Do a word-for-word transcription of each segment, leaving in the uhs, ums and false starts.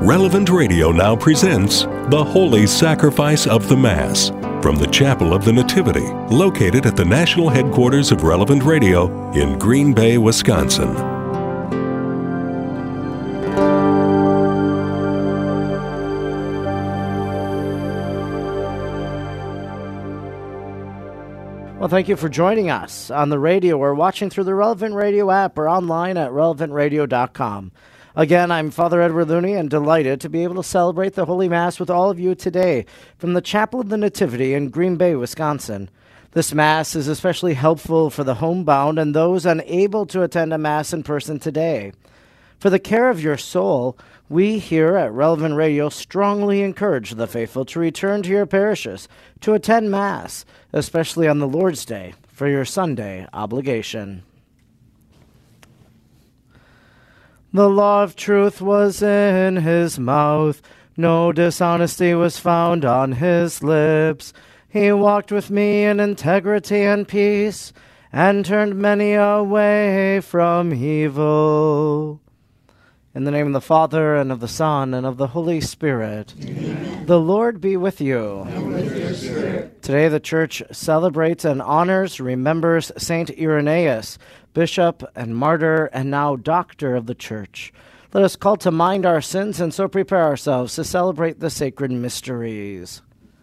Relevant Radio now presents The Holy Sacrifice of the Mass from the Chapel of the Nativity, located at the national headquarters of Relevant Radio in Green Bay, Wisconsin. Well, thank you for joining us on the radio or watching through the Relevant Radio app or online at relevant radio dot com. Again, I'm Father Edward Looney and delighted to be able to celebrate the Holy Mass with all of you today from the Chapel of the Nativity in Green Bay, Wisconsin. This Mass is especially helpful for the homebound and those unable to attend a Mass in person today. For the care of your soul, we here at Relevant Radio strongly encourage the faithful to return to your parishes to attend Mass, especially on the Lord's Day, for your Sunday obligation. The law of truth was in his mouth, no dishonesty was found on his lips. He walked with me in integrity and peace, and turned many away from evil. In the name of the Father, and of the Son, and of the Holy Spirit. Amen. The Lord be with you. And with your spirit. Today the Church celebrates and honors, remembers Saint Irenaeus, Bishop and Martyr, and now Doctor of the Church. Let us call to mind our sins and so prepare ourselves to celebrate the sacred mysteries.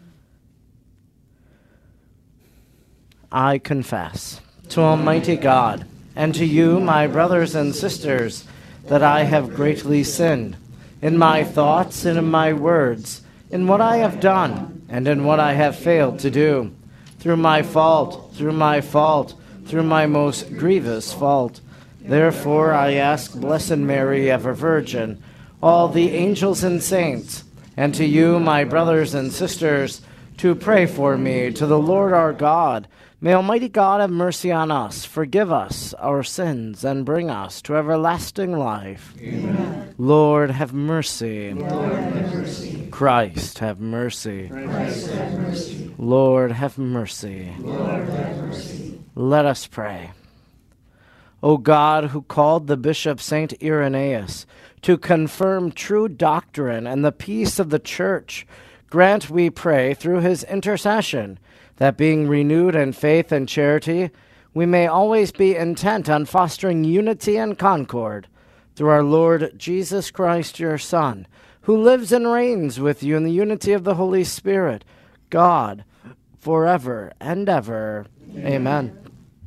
I confess to Almighty God, and to you, my brothers and sisters, that I have greatly sinned, in my thoughts and in my words, in what I have done, and in what I have failed to do, through my fault, through my fault, through my most grievous fault. Therefore I ask Blessed Mary, ever Virgin, all the angels and saints, and to you, my brothers and sisters, to pray for me to the Lord our God. May Almighty God have mercy on us, forgive us our sins, and bring us to everlasting life. Amen. Lord, have mercy. Lord, have mercy. Christ, have mercy. Christ, have mercy. Lord, have mercy. Lord, have mercy. Let us pray. O God, who called the Bishop Saint Irenaeus to confirm true doctrine and the peace of the Church, grant, we pray, through his intercession, that being renewed in faith and charity, we may always be intent on fostering unity and concord through our Lord Jesus Christ, your Son, who lives and reigns with you in the unity of the Holy Spirit, God, forever and ever. Amen. Amen.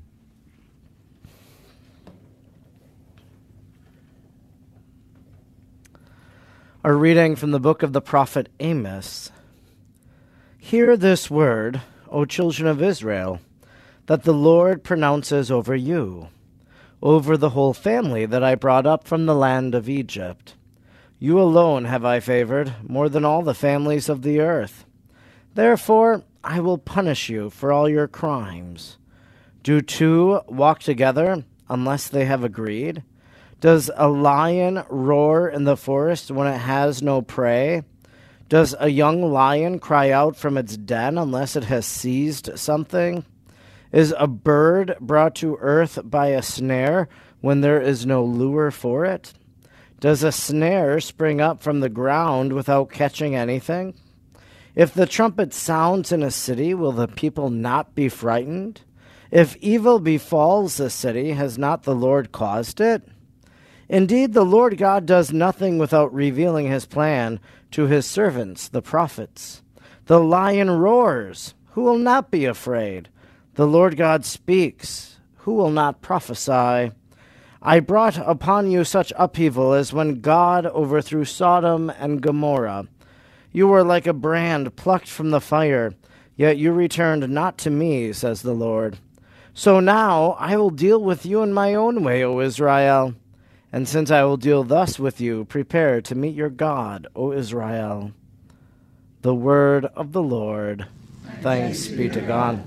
A reading from the book of the prophet Amos. Hear this word, O children of Israel, that the Lord pronounces over you, over the whole family that I brought up from the land of Egypt. You alone have I favored, more than all the families of the earth. Therefore I will punish you for all your crimes. Do two walk together unless they have agreed? Does a lion roar in the forest when it has no prey? Does a young lion cry out from its den unless it has seized something? Is a bird brought to earth by a snare when there is no lure for it? Does a snare spring up from the ground without catching anything? If the trumpet sounds in a city, will the people not be frightened? If evil befalls the city, has not the Lord caused it? Indeed, the Lord God does nothing without revealing his plan to his servants, the prophets. The lion roars, who will not be afraid? The Lord God speaks, who will not prophesy? I brought upon you such upheaval as when God overthrew Sodom and Gomorrah. You were like a brand plucked from the fire, yet you returned not to me, says the Lord. So now I will deal with you in my own way, O Israel. And since I will deal thus with you, prepare to meet your God, O Israel. The word of the Lord. Thanks be to God.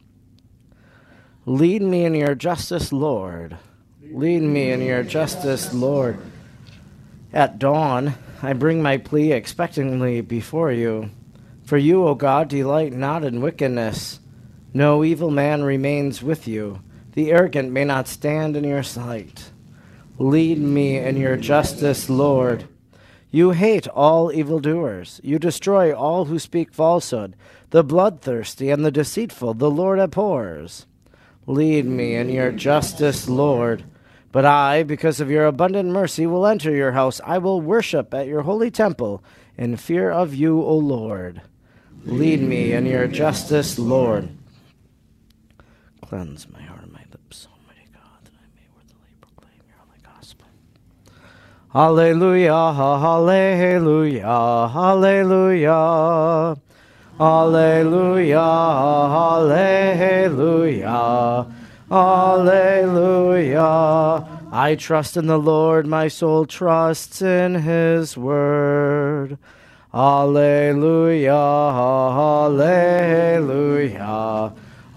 Lead me in your justice, Lord. Lead me in your justice, Lord. At dawn, I bring my plea expectantly before you. For you, O God, delight not in wickedness. No evil man remains with you. The arrogant may not stand in your sight. Lead me in your justice, Lord. You hate all evildoers. You destroy all who speak falsehood. The bloodthirsty and the deceitful the Lord abhors. Lead me in your justice, Lord. But I, because of your abundant mercy, will enter your house. I will worship at your holy temple in fear of you, O Lord. Lead me in your justice, Lord. Cleanse my heart and my lips, Almighty God, that I may worthily proclaim your holy gospel. Hallelujah, hallelujah, hallelujah. Hallelujah, hallelujah, hallelujah. I trust in the Lord, my soul trusts in his word. Hallelujah, hallelujah,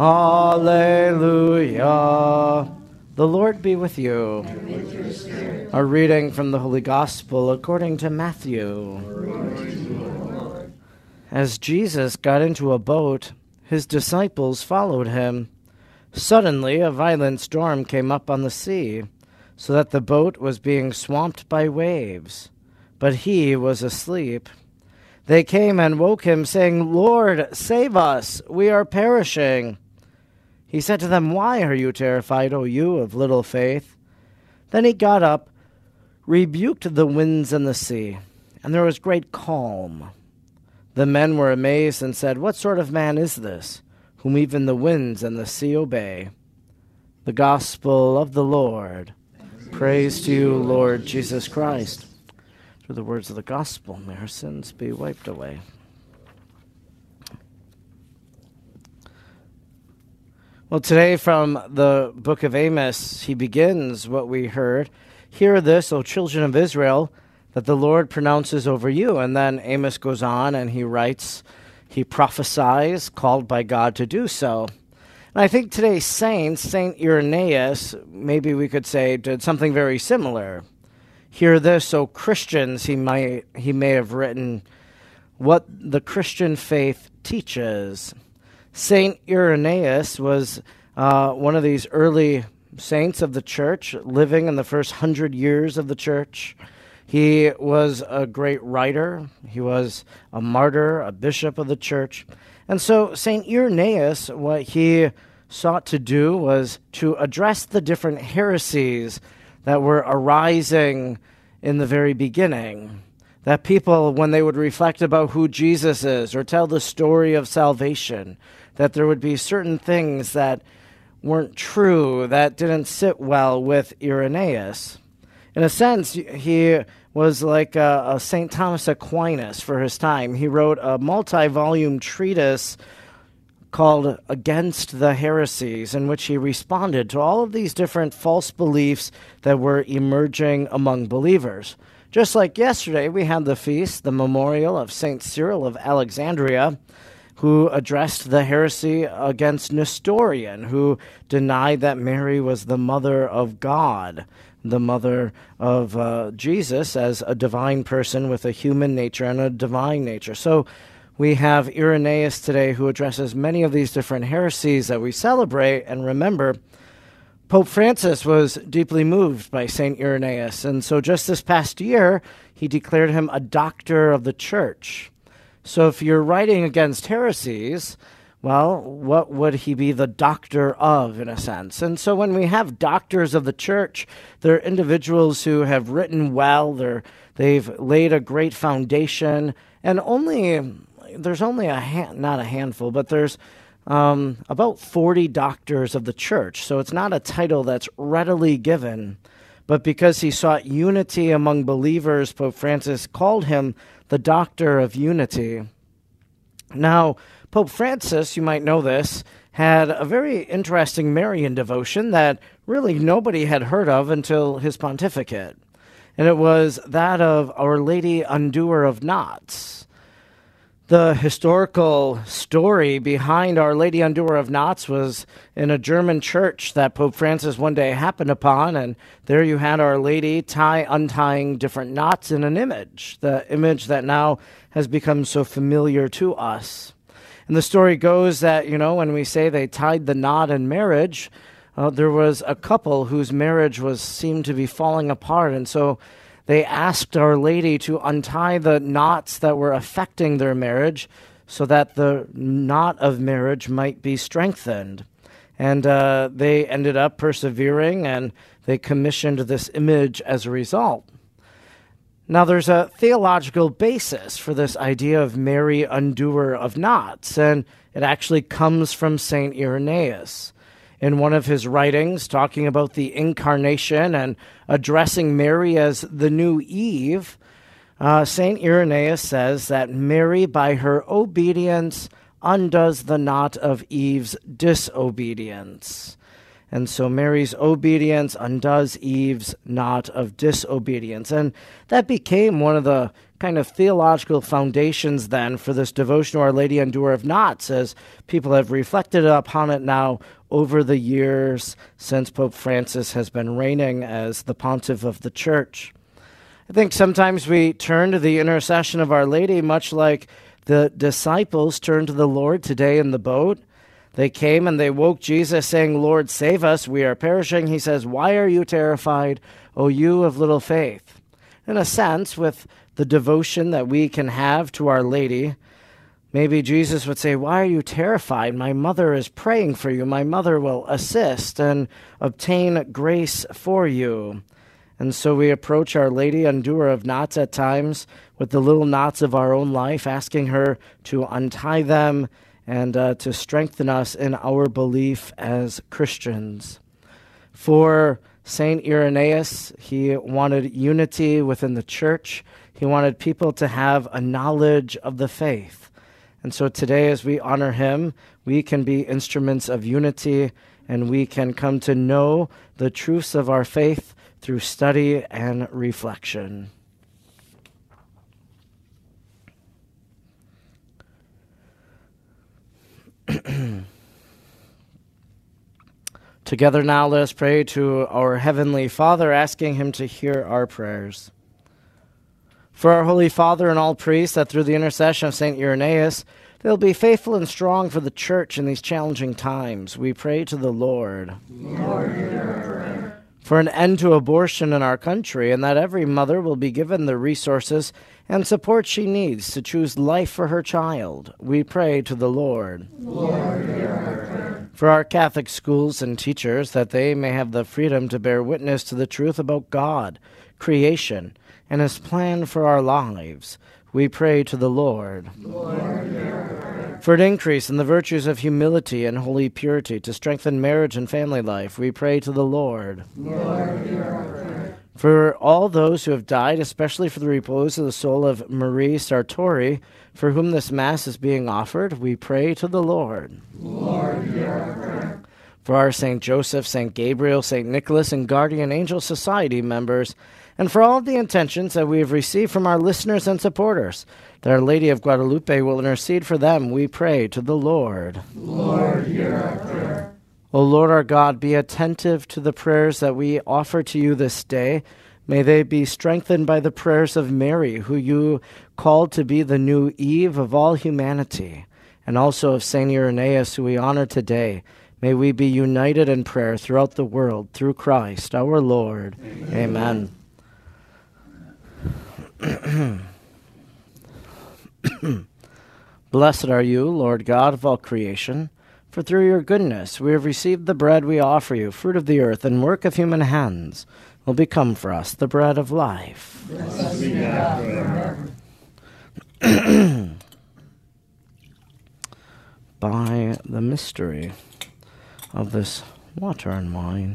hallelujah. The Lord be with you. And with your spirit. A reading from the Holy Gospel according to Matthew. Glory to you, Lord. As Jesus got into a boat, his disciples followed him. Suddenly a violent storm came up on the sea, so that the boat was being swamped by waves. But he was asleep. They came and woke him, saying, Lord, save us, we are perishing. He said to them, Why are you terrified, O you of little faith? Then he got up, rebuked the winds and the sea, and there was great calm. The men were amazed and said, What sort of man is this, whom even the winds and the sea obey? The Gospel of the Lord. Praise to you, Lord Jesus Christ. Through the words of the gospel, may our sins be wiped away. Well, today from the book of Amos, he begins what we heard. Hear this, O children of Israel, that the Lord pronounces over you. And then Amos goes on and he writes, he prophesies, called by God to do so. And I think today's saint, Saint Irenaeus, maybe we could say, did something very similar. Hear this, O Christians, he might he may have written, what the Christian faith teaches. Saint Irenaeus was uh, one of these early saints of the church, living in the first hundred years of the church. He was a great writer. He was a martyr, a bishop of the church. And so Saint Irenaeus, what he sought to do was to address the different heresies that were arising in the very beginning. That people, when they would reflect about who Jesus is or tell the story of salvation, that there would be certain things that weren't true, that didn't sit well with Irenaeus. In a sense, he was like a, a Saint Thomas Aquinas for his time. He wrote a multi-volume treatise called Against the Heresies, in which he responded to all of these different false beliefs that were emerging among believers. Just like yesterday, we had the feast, the memorial of Saint Cyril of Alexandria, who addressed the heresy against Nestorian, who denied that Mary was the mother of God, the mother of uh, Jesus as a divine person with a human nature and a divine nature. So we have Irenaeus today, who addresses many of these different heresies that we celebrate and remember. Pope Francis was deeply moved by Saint Irenaeus, and so just this past year, he declared him a doctor of the church. So if you're writing against heresies, well, what would he be the doctor of, in a sense? And so when we have doctors of the church, they're individuals who have written well, they're, they've laid a great foundation, and only there's only a hand, not a handful, but there's um, about forty doctors of the church. So it's not a title that's readily given, but because he sought unity among believers, Pope Francis called him the Doctor of Unity. Now, Pope Francis, you might know this, had a very interesting Marian devotion that really nobody had heard of until his pontificate. And it was that of Our Lady Undoer of Knots. The historical story behind Our Lady Undoer of Knots was in a German church that Pope Francis one day happened upon, and there you had Our Lady tie untying different knots in an image, the image that now has become so familiar to us. And the story goes that, you know, when we say they tied the knot in marriage, uh, there was a couple whose marriage was seemed to be falling apart, and so They asked Our Lady to untie the knots that were affecting their marriage so that the knot of marriage might be strengthened. And uh, they ended up persevering, and they commissioned this image as a result. Now, there's a theological basis for this idea of Mary, undoer of knots, and it actually comes from Saint Irenaeus. In one of his writings, talking about the incarnation and addressing Mary as the new Eve, uh, Saint Irenaeus says that Mary, by her obedience, undoes the knot of Eve's disobedience. And so Mary's obedience undoes Eve's knot of disobedience. And that became one of the kind of theological foundations then for this devotion to Our Lady Undoer of Knots, as people have reflected upon it now over the years since Pope Francis has been reigning as the pontiff of the Church. I think sometimes we turn to the intercession of Our Lady much like the disciples turned to the Lord today in the boat. They came and they woke Jesus saying, "Lord, save us, we are perishing." He says, "Why are you terrified, O you of little faith?" In a sense, with the devotion that we can have to Our Lady, maybe Jesus would say, "Why are you terrified? My mother is praying for you. My mother will assist and obtain grace for you." And so we approach Our Lady, undoer of knots at times, with the little knots of our own life, asking her to untie them and uh, to strengthen us in our belief as Christians. For Saint Irenaeus, he wanted unity within the church. He wanted people to have a knowledge of the faith. And so today, as we honor him, we can be instruments of unity, and we can come to know the truths of our faith through study and reflection. Together now, let us pray to our Heavenly Father, asking him to hear our prayers. For our Holy Father and all priests, that through the intercession of Saint Irenaeus, they'll be faithful and strong for the Church in these challenging times, we pray to the Lord. Lord, hear our prayer. For an end to abortion in our country, and that every mother will be given the resources and support she needs to choose life for her child, we pray to the Lord. Lord, hear our prayer. For our Catholic schools and teachers, that they may have the freedom to bear witness to the truth about God, creation, and his plan for our lives, we pray to the Lord. Lord, hear our prayer. For an increase in the virtues of humility and holy purity to strengthen marriage and family life, we pray to the Lord. Lord, hear our prayer. For all those who have died, especially for the repose of the soul of Marie Sartori, for whom this Mass is being offered, we pray to the Lord. Lord, hear our prayer. For our Saint Joseph, Saint Gabriel, Saint Nicholas, and Guardian Angel Society members, and for all of the intentions that we have received from our listeners and supporters, that Our Lady of Guadalupe will intercede for them, we pray to the Lord. Lord, hear our prayer. O Lord our God, be attentive to the prayers that we offer to you this day. May they be strengthened by the prayers of Mary, who you called to be the new Eve of all humanity, and also of Saint Irenaeus, who we honor today. May we be united in prayer throughout the world, through Christ our Lord. Amen. Amen. Blessed are you, Lord God of all creation, for through your goodness we have received the bread we offer you, fruit of the earth and work of human hands, will become for us the bread of life. Blessed be God forever. By the mystery of this water and wine,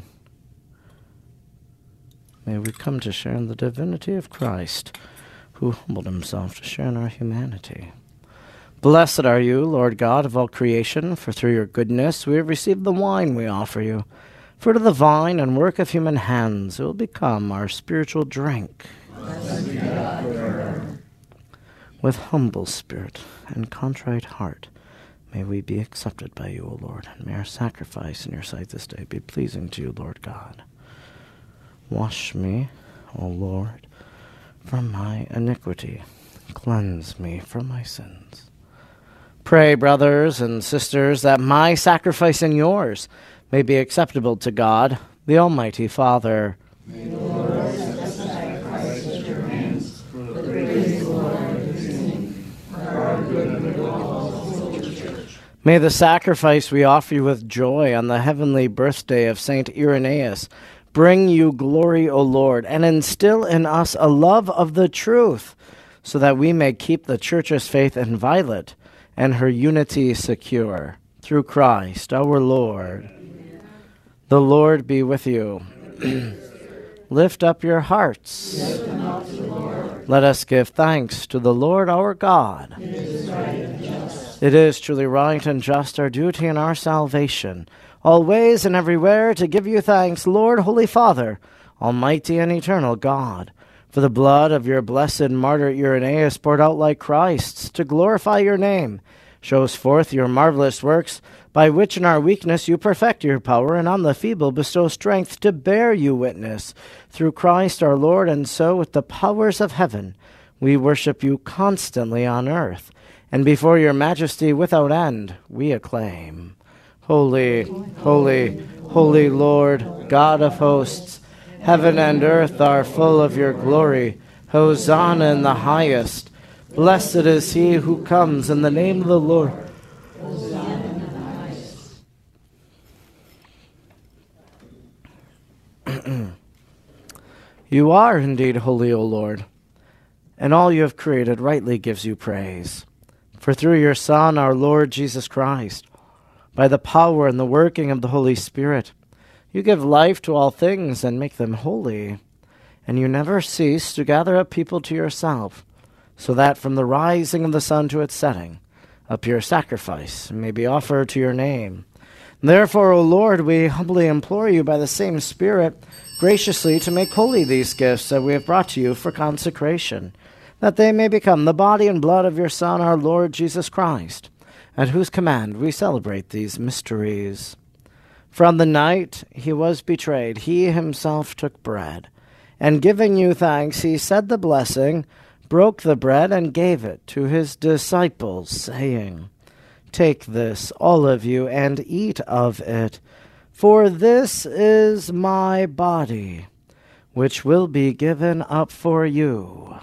may we come to share in the divinity of Christ, who humbled himself to share in our humanity. Blessed are you, Lord God of all creation, for through your goodness we have received the wine we offer you. Fruit of the vine and work of human hands, it will become our spiritual drink. Blessed be God forever. With humble spirit and contrite heart, may we be accepted by you, O Lord, and may our sacrifice in your sight this day be pleasing to you, Lord God. Wash me, O Lord, from my iniquity. Cleanse me from my sins. Pray, brothers and sisters, that my sacrifice and yours may be acceptable to God, the Almighty Father. May the Lord accept the sacrifice which May the sacrifice we offer you with joy on the heavenly birthday of Saint Irenaeus bring you glory, O Lord, and instill in us a love of the truth, so that we may keep the Church's faith inviolate and her unity secure. Through Christ our Lord. Amen. The Lord be with you. Lift up your hearts. Lift them up to the Lord. Let us give thanks to the Lord our God. It is right and just. It is truly right and just, our duty and our salvation, always and everywhere to give you thanks, Lord, Holy Father, Almighty and eternal God, for the blood of your blessed martyr Irenaeus poured out like Christ's to glorify your name, shows forth your marvelous works, by which in our weakness you perfect your power, and on the feeble bestow strength to bear you witness. Through Christ our Lord, and so with the powers of heaven, we worship you constantly on earth, and before your majesty without end we acclaim. Holy, holy, holy Lord, God of hosts, heaven and earth are full of your glory. Hosanna in the highest. Blessed is he who comes in the name of the Lord. Hosanna in the highest. You are indeed holy, O Lord, and all you have created rightly gives you praise. For through your Son, our Lord Jesus Christ, by the power and the working of the Holy Spirit, you give life to all things and make them holy, and you never cease to gather up people to yourself, so that from the rising of the sun to its setting, a pure sacrifice may be offered to your name. Therefore, O Lord, we humbly implore you by the same Spirit graciously to make holy these gifts that we have brought to you for consecration, that they may become the body and blood of your Son, our Lord Jesus Christ, at whose command we celebrate these mysteries. For on the night he was betrayed, he himself took bread, and giving you thanks, he said the blessing, broke the bread, and gave it to his disciples, saying, "Take this, all of you, and eat of it, for this is my body, which will be given up for you."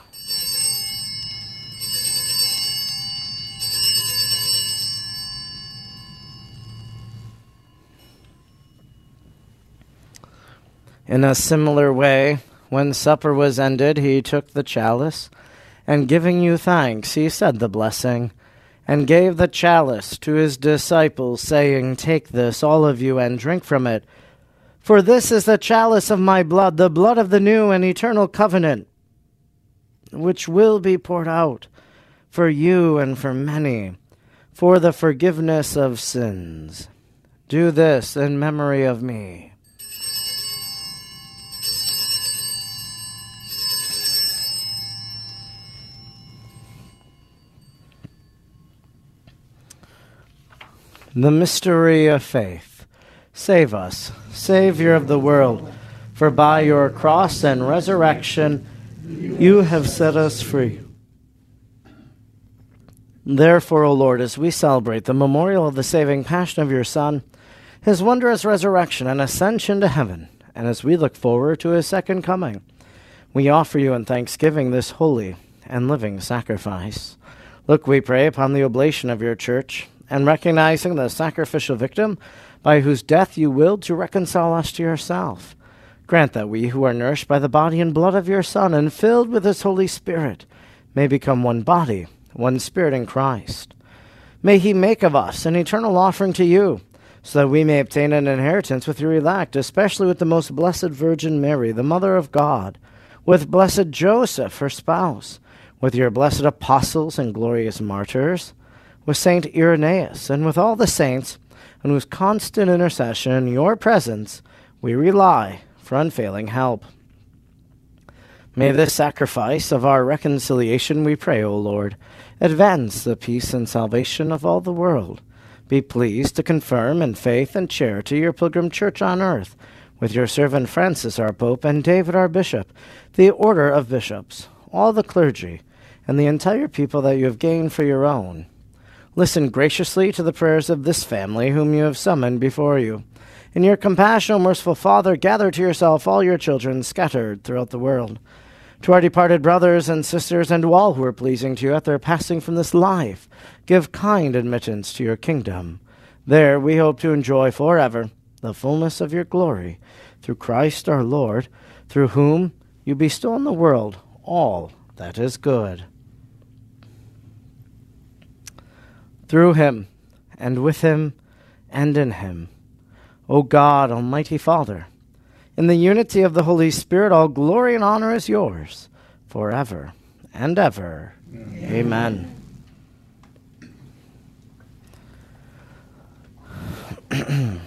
In a similar way, when supper was ended, he took the chalice, and giving you thanks, he said the blessing, and gave the chalice to his disciples, saying, "Take this, all of you, and drink from it. For this is the chalice of my blood, the blood of the new and eternal covenant, which will be poured out for you and for many, for the forgiveness of sins. Do this in memory of me." The mystery of faith. Save us, Savior of the world, for by your cross and resurrection you have set us free. Therefore, O Lord, as we celebrate the memorial of the saving passion of your Son, his wondrous resurrection and ascension to heaven, and as we look forward to his second coming, we offer you in thanksgiving this holy and living sacrifice. Look, we pray, upon the oblation of your church, and recognizing the sacrificial victim by whose death you willed to reconcile us to yourself, grant that we who are nourished by the body and blood of your Son and filled with his Holy Spirit may become one body, one spirit in Christ. May he make of us an eternal offering to you, so that we may obtain an inheritance with your elect, especially with the most blessed Virgin Mary, the Mother of God, with blessed Joseph, her spouse, with your blessed apostles and glorious martyrs, with Saint Irenaeus, and with all the saints, on whose constant intercession in your presence we rely for unfailing help. May this sacrifice of our reconciliation, we pray, O Lord, advance the peace and salvation of all the world. Be pleased to confirm in faith and charity your pilgrim church on earth, with your servant Francis our Pope and David our Bishop, the order of bishops, all the clergy, and the entire people that you have gained for your own. Listen graciously to the prayers of this family whom you have summoned before you. In your compassion, O merciful Father, gather to yourself all your children scattered throughout the world. To our departed brothers and sisters and to all who are pleasing to you at their passing from this life, give kind admittance to your kingdom. There we hope to enjoy forever the fullness of your glory, through Christ our Lord, through whom you bestow on the world all that is good. Through him, and with him, and in him, O God, Almighty Father, in the unity of the Holy Spirit, all glory and honor is yours, forever and ever. Amen. Amen.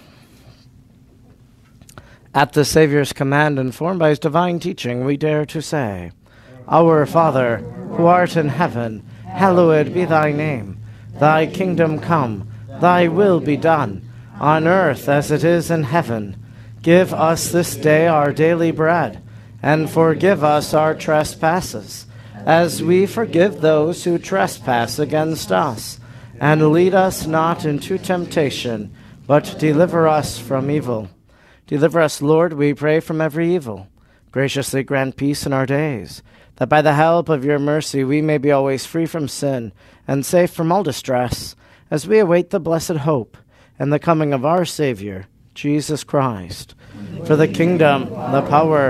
At the Savior's command, informed by his divine teaching, we dare to say, Our Father, who art in heaven, hallowed be thy name. Thy kingdom come, thy will be done, on earth as it is in heaven. Give us this day our daily bread, and forgive us our trespasses, as we forgive those who trespass against us. And lead us not into temptation, but deliver us from evil. Deliver us, Lord, we pray, from every evil. Graciously grant peace in our days, that by the help of your mercy we may be always free from sin and safe from all distress, as we await the blessed hope and the coming of our Savior, Jesus Christ. For the kingdom, the power,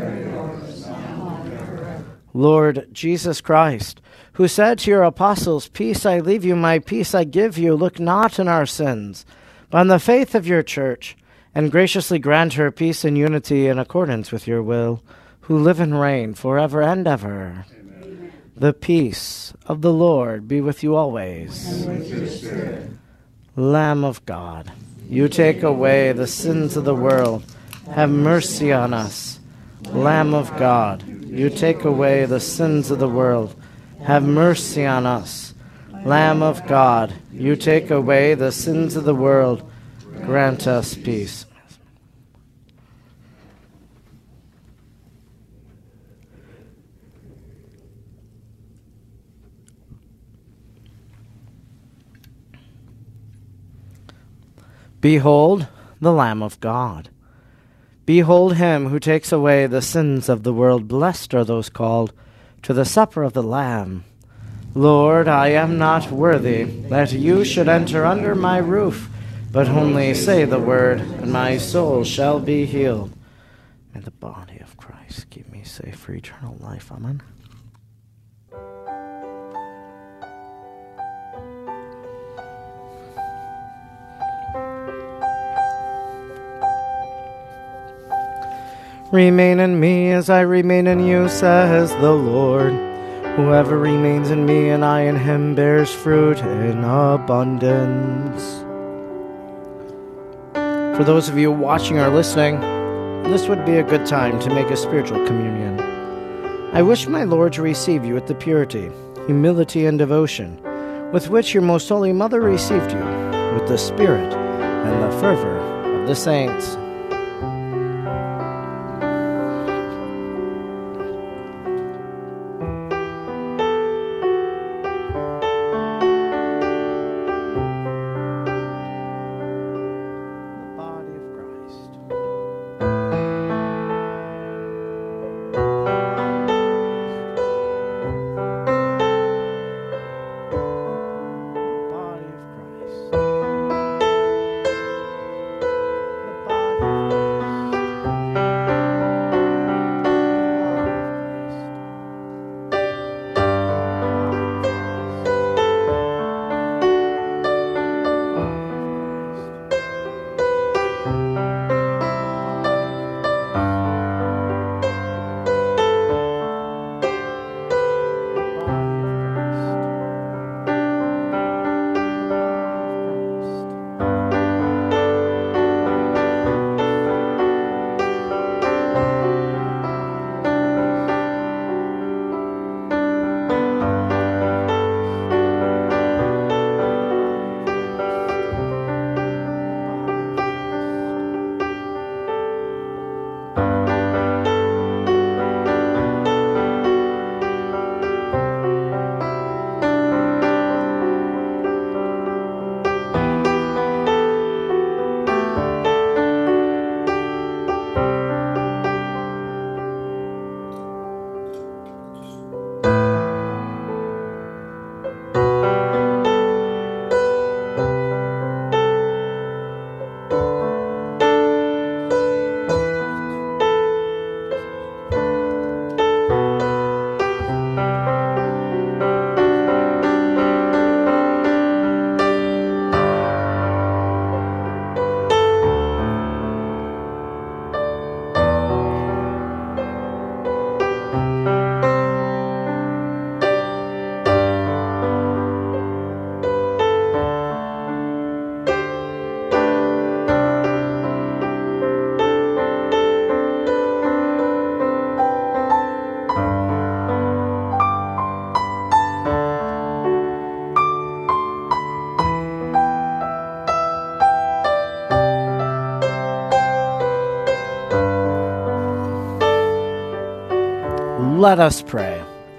Lord Jesus Christ, who said to your apostles, Peace I leave you, my peace I give you, look not on our sins, but on the faith of your church, and graciously grant her peace and unity in accordance with your will, who live and reign forever and ever. Amen. The peace of the Lord be with you always. And with your spirit. Lamb of God, you take away the sins of the world. Have mercy on us. Lamb of God, you take away the sins of the world. Have mercy on us. Lamb of God, you take away the sins of the world. Grant us peace. Behold the Lamb of God. Behold him who takes away the sins of the world. Blessed are those called to the supper of the Lamb. Lord, I am not worthy that you should enter under my roof, but only say the word, and my soul shall be healed. May the body of Christ keep me safe for eternal life. Amen. Remain in me as I remain in you, says the Lord. Whoever remains in me and I in him bears fruit in abundance. For those of you watching or listening, this would be a good time to make a spiritual communion. I wish my Lord to receive you with the purity, humility, and devotion with which your most holy mother received you, with the spirit and the fervor of the saints. Let us pray.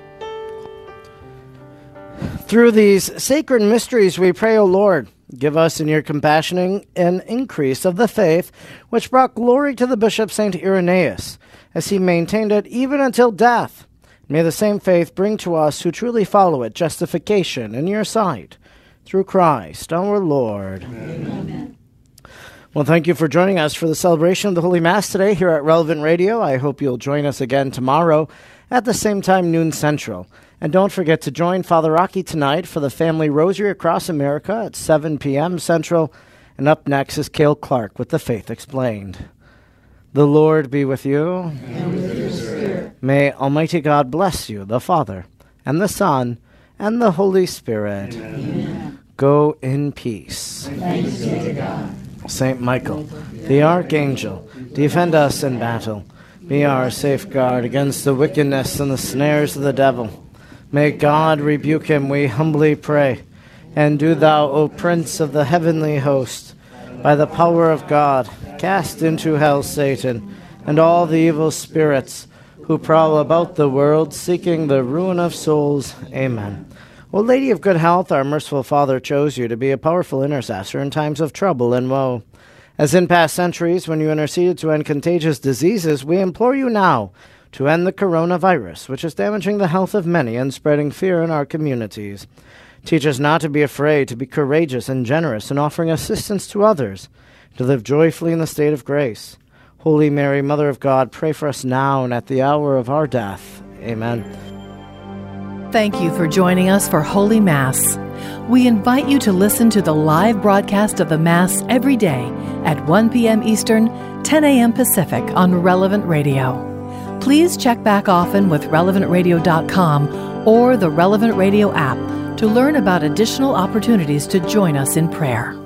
Through these sacred mysteries we pray, O Lord, give us in your compassion an increase of the faith which brought glory to the Bishop Saint Irenaeus, as he maintained it even until death. May the same faith bring to us who truly follow it justification in your sight, through Christ our Lord. Amen. Well, thank you for joining us for the celebration of the Holy Mass today here at Relevant Radio. I hope you'll join us again tomorrow at the same time, noon Central. And don't forget to join Father Rocky tonight for the Family Rosary across America at seven p.m. Central. And up next is Cale Clark with The Faith Explained. The Lord be with you. And with your spirit. May Almighty God bless you, the Father, and the Son, and the Holy Spirit. Amen. Go in peace. Thanks be to God. Saint Michael, the Archangel, defend us in battle. Be our safeguard against the wickedness and the snares of the devil. May God rebuke him, we humbly pray. And do thou, O Prince of the heavenly host, by the power of God, cast into hell Satan and all the evil spirits who prowl about the world, seeking the ruin of souls. Amen. O Lady of Good Health, our merciful Father chose you to be a powerful intercessor in times of trouble and woe. As in past centuries, when you interceded to end contagious diseases, we implore you now to end the coronavirus, which is damaging the health of many and spreading fear in our communities. Teach us not to be afraid, to be courageous and generous in offering assistance to others, to live joyfully in the state of grace. Holy Mary, Mother of God, pray for us now and at the hour of our death. Amen. Thank you for joining us for Holy Mass. We invite you to listen to the live broadcast of the Mass every day at one p.m. Eastern, ten a.m. Pacific on Relevant Radio. Please check back often with relevant radio dot com or the Relevant Radio app to learn about additional opportunities to join us in prayer.